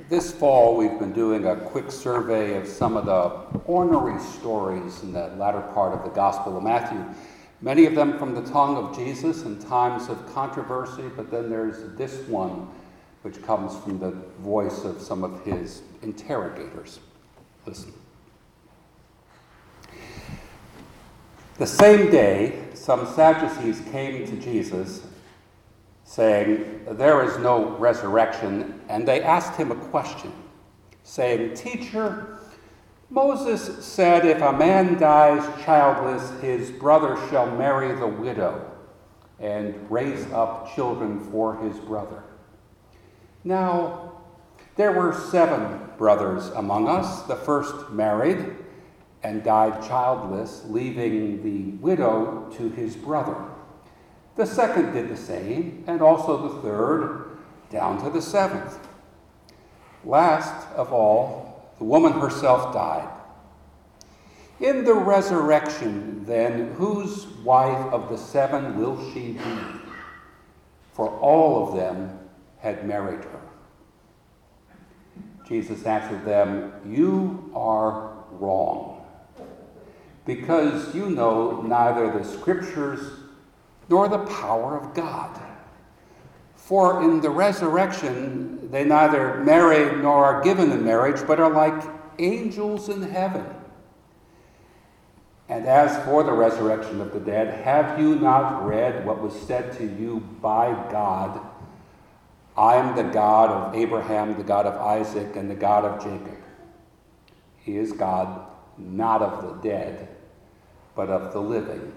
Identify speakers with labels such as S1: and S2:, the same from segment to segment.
S1: This fall, we've been doing a quick survey of some of the ornery stories in the latter part of the Gospel of Matthew. Many of them from the tongue of Jesus in times of controversy, but then there's this one which comes from the voice of some of his interrogators. Listen. The same day, some Sadducees came to Jesus, saying, "There is no resurrection," and they asked him a question, saying, "Teacher, Moses said if a man dies childless, his brother shall marry the widow and raise up children for his brother. Now, there were 7 brothers among us. The first married and died childless, leaving the widow to his brother. The second did the same, and also the third, down to the 7th. Last of all, the woman herself died. In the resurrection, then, whose wife of the 7 will she be? For all of them had married her." Jesus answered them, "You are wrong, because you know neither the Scriptures nor the power of God. For in the resurrection they neither marry nor are given in marriage, but are like angels in heaven. And as for the resurrection of the dead, have you not read what was said to you by God? I am the God of Abraham, the God of Isaac, and the God of Jacob. He is God, not of the dead, but of the living."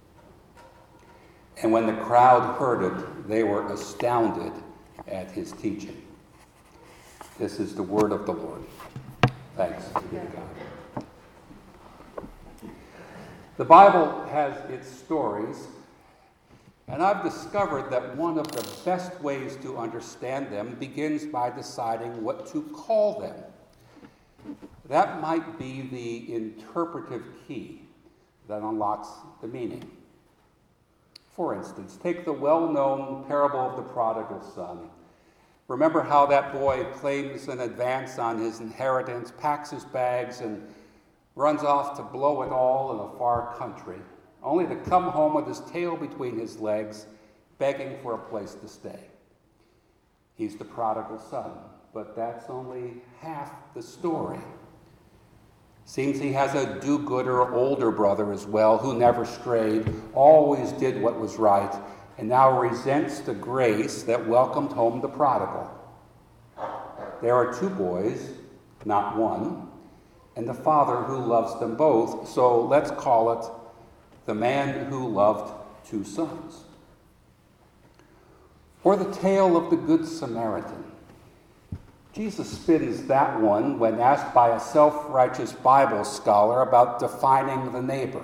S1: And when the crowd heard it, they were astounded at his teaching. This is the word of the Lord. Thanks be to God. The Bible has its stories, and I've discovered that one of the best ways to understand them begins by deciding what to call them. That might be the interpretive key that unlocks the meaning. For instance, take the well-known parable of the prodigal son. Remember how that boy claims an advance on his inheritance, packs his bags, and runs off to blow it all in a far country, only to come home with his tail between his legs, begging for a place to stay. He's the prodigal son, but that's only half the story. Seems he has a do-gooder older brother as well, who never strayed, always did what was right, and now resents the grace that welcomed home the prodigal. There are 2 boys, not one, and the father who loves them both, so let's call it the man who loved 2 sons. Or the tale of the Good Samaritan. Jesus spins that one when asked by a self-righteous Bible scholar about defining the neighbor.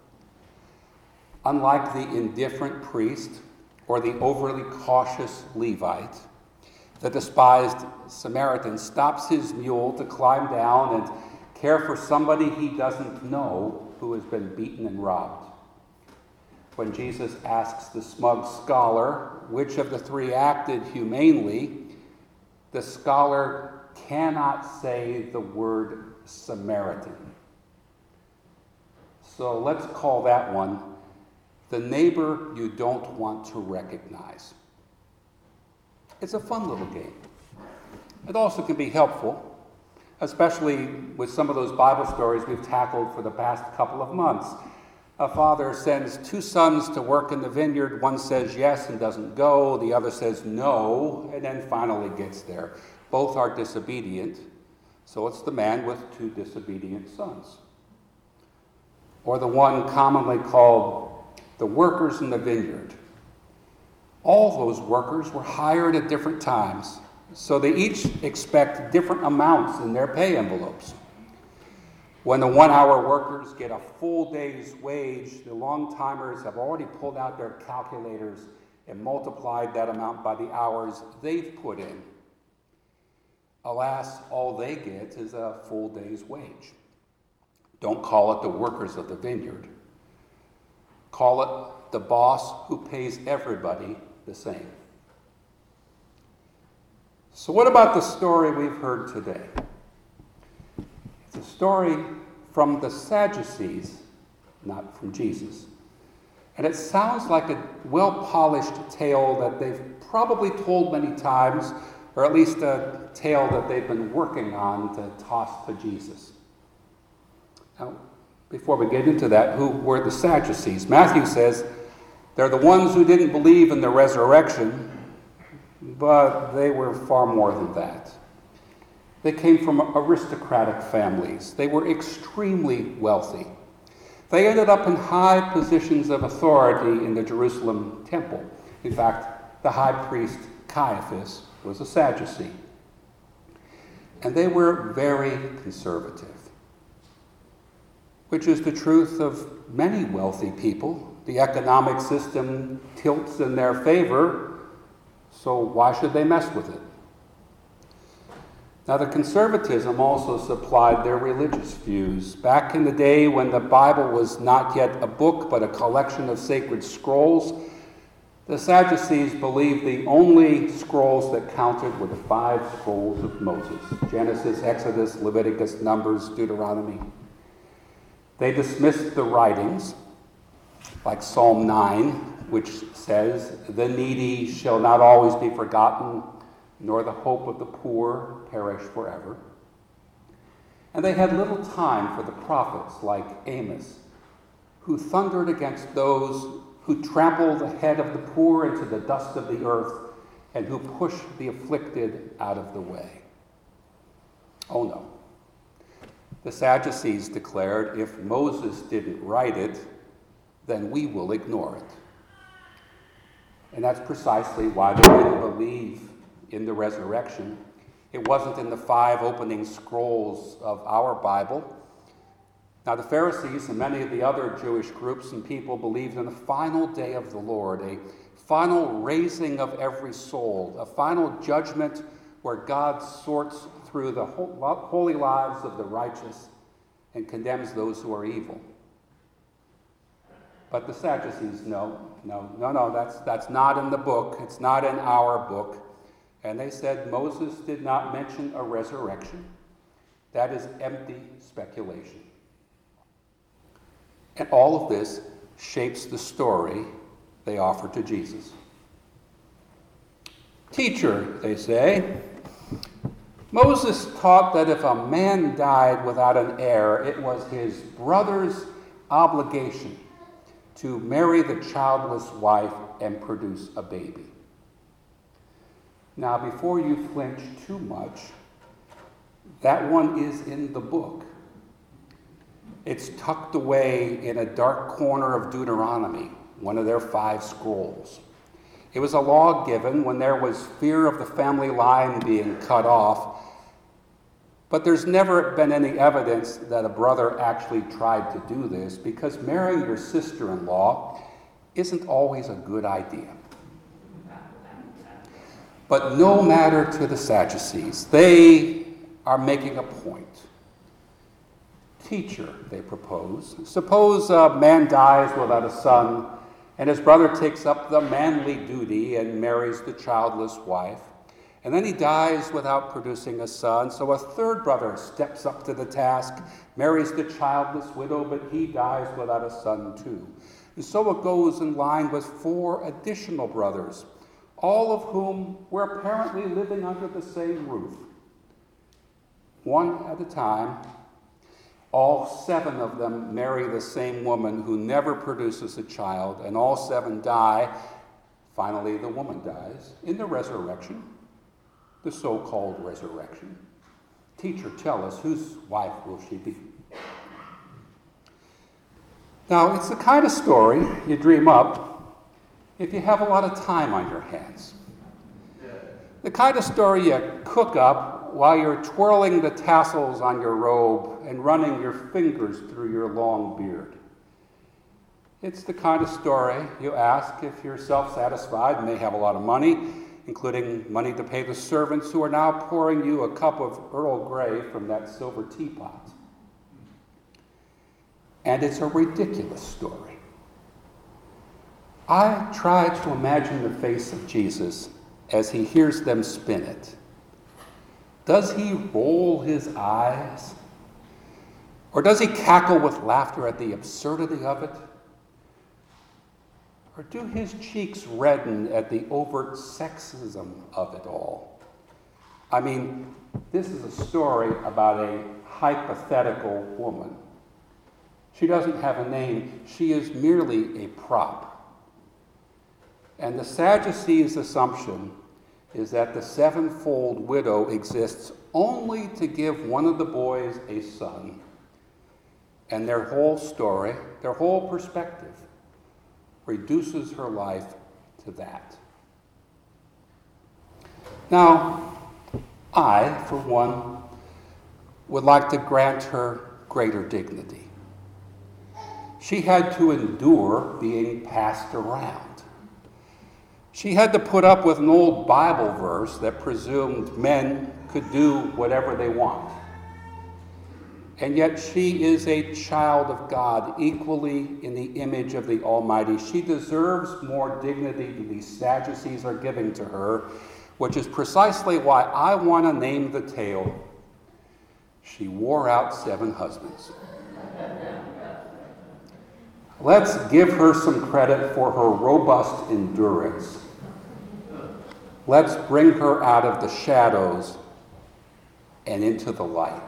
S1: Unlike the indifferent priest or the overly cautious Levite, the despised Samaritan stops his mule to climb down and care for somebody he doesn't know who has been beaten and robbed. When Jesus asks the smug scholar which of the 3 acted humanely, the scholar cannot say the word Samaritan. So let's call that one the neighbor you don't want to recognize. It's a fun little game. It also can be helpful, especially with some of those Bible stories we've tackled for the past couple of months. A father sends 2 sons to work in the vineyard. One says yes and doesn't go. The other says no and then finally gets there. Both are disobedient, so it's the man with 2 disobedient sons. Or the one commonly called the workers in the vineyard. All those workers were hired at different times, so they each expect different amounts in their pay envelopes. When the 1-hour workers get a full day's wage, the long-timers have already pulled out their calculators and multiplied that amount by the hours they've put in. Alas, all they get is a full day's wage. Don't call it the workers of the vineyard. Call it the boss who pays everybody the same. So what about the story we've heard today? It's a story from the Sadducees, not from Jesus. And it sounds like a well-polished tale that they've probably told many times, or at least a tale that they've been working on to toss to Jesus. Now, before we get into that, who were the Sadducees? Matthew says they're the ones who didn't believe in the resurrection, but they were far more than that. They came from aristocratic families. They were extremely wealthy. They ended up in high positions of authority in the Jerusalem temple. In fact, the high priest Caiaphas was a Sadducee. And they were very conservative, which is the truth of many wealthy people. The economic system tilts in their favor, so why should they mess with it? Now, the conservatism also supplied their religious views. Back in the day when the Bible was not yet a book but a collection of sacred scrolls, the Sadducees believed the only scrolls that counted were the 5 scrolls of Moses: Genesis, Exodus, Leviticus, Numbers, Deuteronomy. They dismissed the writings, like Psalm 9, which says, "The needy shall not always be forgotten, nor the hope of the poor perish forever." And they had little time for the prophets like Amos, who thundered against those who trample the head of the poor into the dust of the earth and who push the afflicted out of the way. Oh no. The Sadducees declared, if Moses didn't write it, then we will ignore it. And that's precisely why they didn't believe in the resurrection. It wasn't in the 5 opening scrolls of our Bible. Now, the Pharisees and many of the other Jewish groups and people believed in a final day of the Lord, a final raising of every soul, a final judgment where God sorts through the holy lives of the righteous and condemns those who are evil. But the Sadducees, no, that's not in the book. It's not in our book. And they said Moses did not mention a resurrection. That is empty speculation. And all of this shapes the story they offer to Jesus. "Teacher," they say, "Moses taught that if a man died without an heir, it was his brother's obligation to marry the childless wife and produce a baby." Now, before you flinch too much, that one is in the book. It's tucked away in a dark corner of Deuteronomy, one of their 5 scrolls. It was a law given when there was fear of the family line being cut off, but there's never been any evidence that a brother actually tried to do this, because marrying your sister-in-law isn't always a good idea. But no matter to the Sadducees, they are making a point. "Teacher," they propose, "suppose a man dies without a son, and his brother takes up the manly duty and marries the childless wife. And then he dies without producing a son, so a third brother steps up to the task, marries the childless widow, but he dies without a son too. And so it goes in line with 4 additional brothers, all of whom were apparently living under the same roof. One at a time, all 7 of them marry the same woman who never produces a child, and all 7 die. Finally, the woman dies in the resurrection, the so-called resurrection. Teacher, tell us, whose wife will she be?" Now, it's the kind of story you dream up if you have a lot of time on your hands. The kind of story you cook up while you're twirling the tassels on your robe and running your fingers through your long beard. It's the kind of story you ask if you're self-satisfied and may have a lot of money, including money to pay the servants who are now pouring you a cup of Earl Grey from that silver teapot. And it's a ridiculous story. I try to imagine the face of Jesus as he hears them spin it. Does he roll his eyes? Or does he cackle with laughter at the absurdity of it? Or do his cheeks redden at the overt sexism of it all? I mean, this is a story about a hypothetical woman. She doesn't have a name. She is merely a prop. And the Sadducees' assumption is that the sevenfold widow exists only to give one of the boys a son. And their whole story, their whole perspective, reduces her life to that. Now, I, for one, would like to grant her greater dignity. She had to endure being passed around. She had to put up with an old Bible verse that presumed men could do whatever they want. And yet she is a child of God, equally in the image of the Almighty. She deserves more dignity than these Sadducees are giving to her, which is precisely why I want to name the tale, She Wore Out 7 Husbands. Let's give her some credit for her robust endurance. Let's bring her out of the shadows and into the light.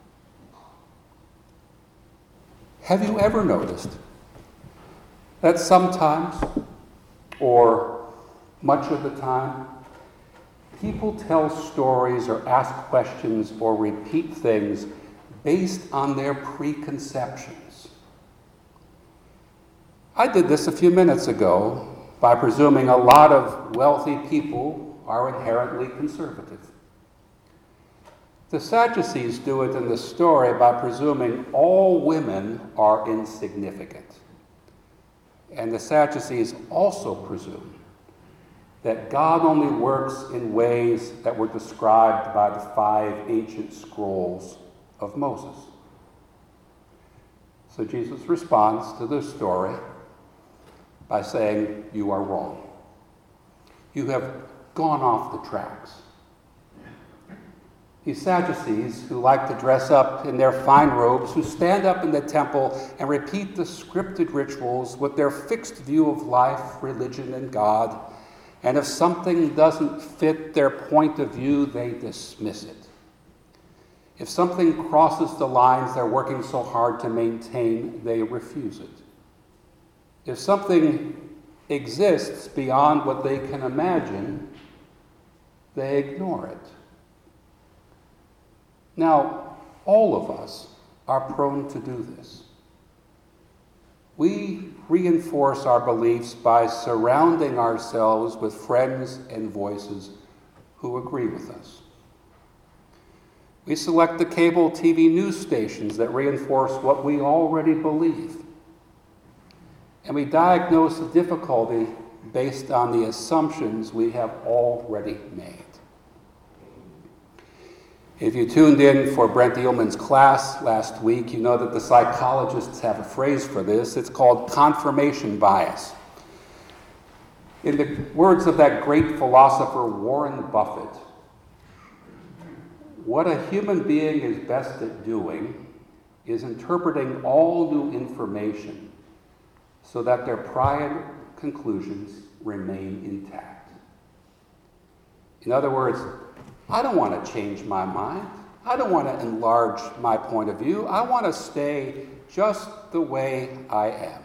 S1: Have you ever noticed that sometimes, or much of the time, people tell stories or ask questions or repeat things based on their preconceptions? I did this a few minutes ago by presuming a lot of wealthy people are inherently conservative. The Sadducees do it in the story by presuming all women are insignificant. And the Sadducees also presume that God only works in ways that were described by the 5 ancient scrolls of Moses. So Jesus responds to this story by saying, you are wrong. You have gone off the tracks. These Sadducees, who like to dress up in their fine robes, who stand up in the temple and repeat the scripted rituals with their fixed view of life, religion, and God, and if something doesn't fit their point of view, they dismiss it. If something crosses the lines they're working so hard to maintain, they refuse it. If something exists beyond what they can imagine, they ignore it. Now, all of us are prone to do this. We reinforce our beliefs by surrounding ourselves with friends and voices who agree with us. We select the cable TV news stations that reinforce what we already believe. And we diagnose the difficulty based on the assumptions we have already made. If you tuned in for Brent Edelman's class last week, you know that the psychologists have a phrase for this. It's called confirmation bias. In the words of that great philosopher Warren Buffett, what a human being is best at doing is interpreting all new information so that their prior conclusions remain intact. In other words, I don't want to change my mind. I don't want to enlarge my point of view. I want to stay just the way I am.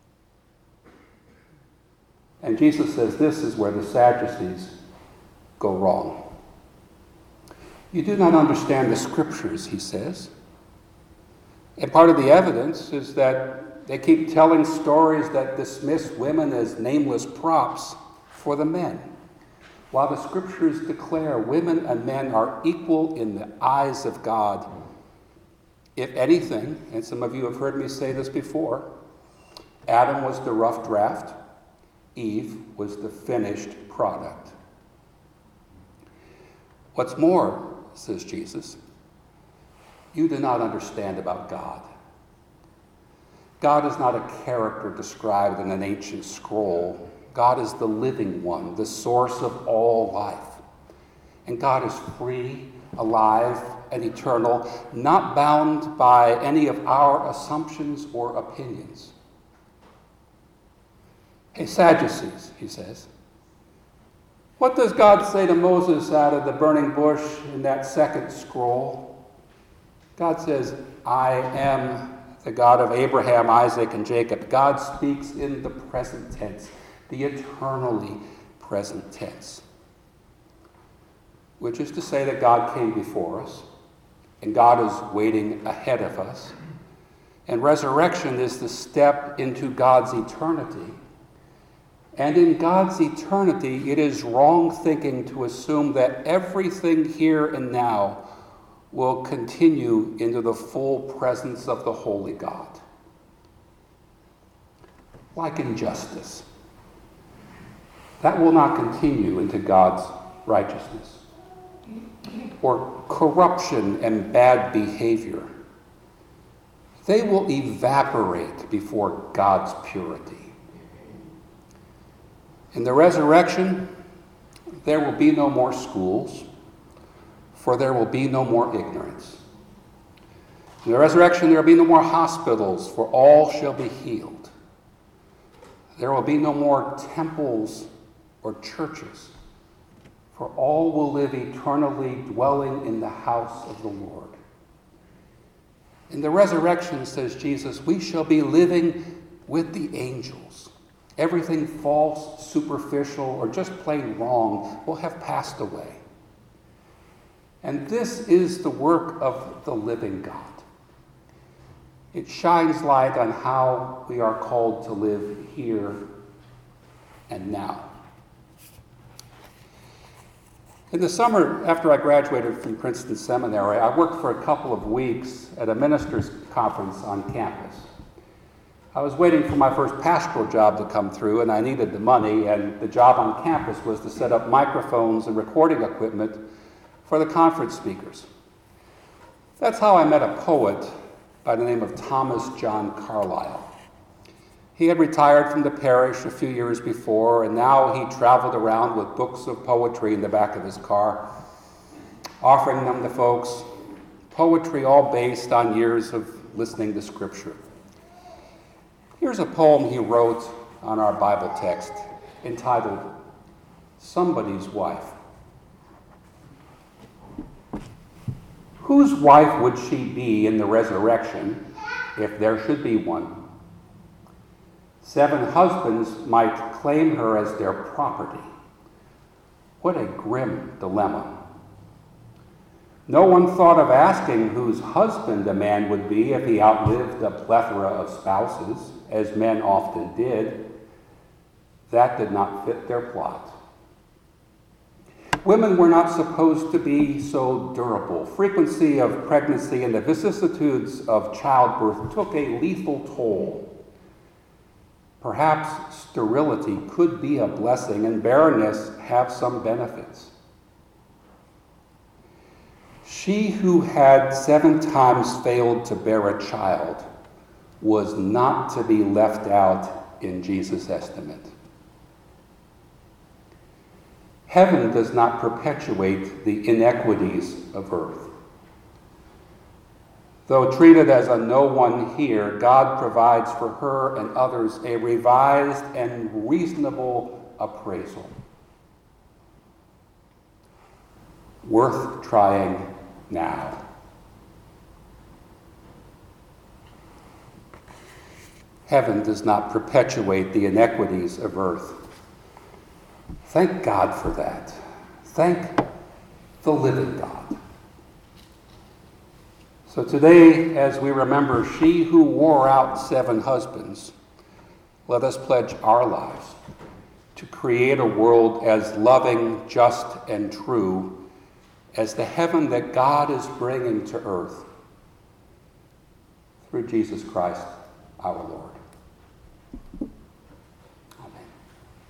S1: And Jesus says this is where the Sadducees go wrong. You do not understand the scriptures, he says. And part of the evidence is that they keep telling stories that dismiss women as nameless props for the men, while the scriptures declare women and men are equal in the eyes of God. If anything, and some of you have heard me say this before, Adam was the rough draft, Eve was the finished product. What's more, says Jesus, you do not understand about God. God is not a character described in an ancient scroll. God is the living one, the source of all life. And God is free, alive, and eternal, not bound by any of our assumptions or opinions. Hey, Sadducees, he says, what does God say to Moses out of the burning bush in that second scroll? God says, I am the God of Abraham, Isaac, and Jacob. God speaks in the present tense, the eternally present tense, which is to say that God came before us, and God is waiting ahead of us. And resurrection is the step into God's eternity. And in God's eternity, it is wrong thinking to assume that everything here and now will continue into the full presence of the holy God. Like injustice, that will not continue into God's righteousness. Or corruption and bad behavior, they will evaporate before God's purity. In the resurrection, there will be no more schools, for there will be no more ignorance. In the resurrection, there will be no more hospitals, for all shall be healed. There will be no more temples or churches, for all will live eternally dwelling in the house of the Lord. In the resurrection, says Jesus, we shall be living with the angels. Everything false, superficial, or just plain wrong will have passed away. And this is the work of the living God. It shines light on how we are called to live here and now. In the summer, after I graduated from Princeton Seminary, I worked for a couple of weeks at a ministers' conference on campus. I was waiting for my first pastoral job to come through, and I needed the money, and the job on campus was to set up microphones and recording equipment for the conference speakers. That's how I met a poet by the name of Thomas John Carlyle. He had retired from the parish a few years before, and now he traveled around with books of poetry in the back of his car, offering them to folks, poetry all based on years of listening to Scripture. Here's a poem he wrote on our Bible text entitled, Somebody's Wife. Whose wife would she be in the resurrection if there should be one? 7 husbands might claim her as their property. What a grim dilemma. No one thought of asking whose husband a man would be if he outlived a plethora of spouses, as men often did. That did not fit their plot. Women were not supposed to be so durable. Frequency of pregnancy and the vicissitudes of childbirth took a lethal toll. Perhaps sterility could be a blessing and barrenness have some benefits. She who had 7 times failed to bear a child was not to be left out in Jesus' estimate. Heaven does not perpetuate the inequities of earth. Though treated as a no one here, God provides for her and others a revised and reasonable appraisal. Worth trying now. Heaven does not perpetuate the inequities of earth. Thank God for that. Thank the living God. So today, as we remember she who wore out 7 husbands, let us pledge our lives to create a world as loving, just, and true as the heaven that God is bringing to earth through Jesus Christ our Lord.